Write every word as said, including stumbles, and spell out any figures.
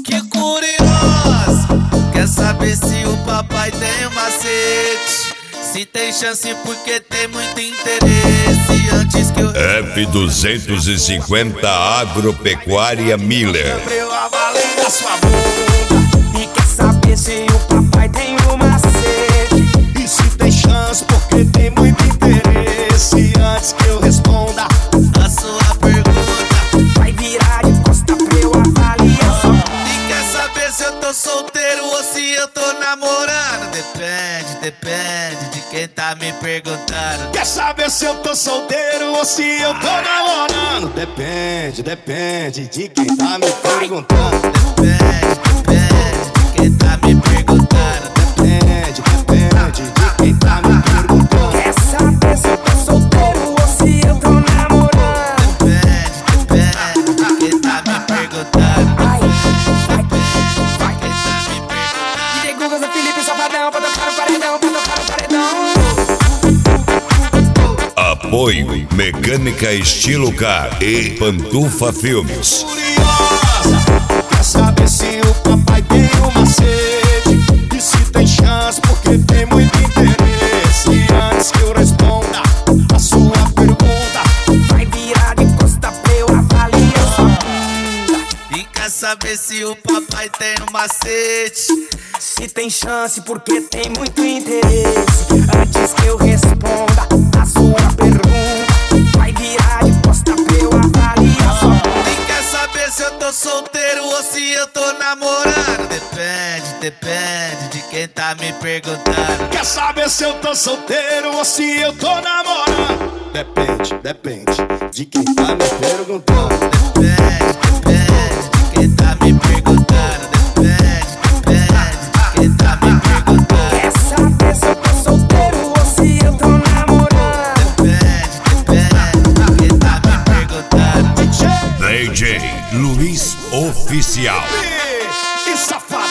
Que curioso, quer saber se o papai tem um macete? Se tem chance porque tem muito interesse. Antes que eu F duzentos e cinquenta Agropecuária Miller. Eu avalei a sua bunda e quer saber se o papai tem um macete? E se tem chance porque tem muito interesse. Antes que eu responda a sua pergunta, vai virar de costa pra eu avaliar sua bunda. e quer saber se eu tô solteiro ou se eu tô namorando? Depende, depende de quem tá me perguntando. Quer saber se eu tô solteiro ou se eu tô namorando? Depende, depende de quem tá me perguntando. Depende, depende de quem tá me perguntando. Depende, depende de quem tá me perguntando. Quer saber se eu tô solteiro ou se eu tô namorando? Depende, depende de quem tá me perguntando. Vai, vai, vai. Quem tá me perguntando. D J Gugas e Felipe Safadão pra tocar o paredão, pra tocar o paredão. Apoio Mecânica Estilo Car e Pantufa Filmes. Curiosa, quer saber se o papai tem um macete? E se tem chance porque tem muito interesse. Antes que eu responda a sua pergunta, vai virar de costa pra eu avaliar sua bunda. E quer saber se o papai tem um macete? Se tem chance porque tem muito interesse. Antes que eu responda a sua pergunta, vai virar de costa pra eu avaliar sua bunda. E quer saber se eu tô solteiro ou se eu tô namorando? Depende, depende de quem tá me perguntando. Quer saber se eu tô solteiro ou se eu tô namorando? Depende, depende de quem tá me perguntando. Depende, depende de quem tá me perguntando. Depende, depende de quem tá me perguntando. Quer saber se eu tô solteiro ou se eu tô namorando? Depende, depende de quem tá me perguntando. D J D J Luiz Oficial. e Safadão.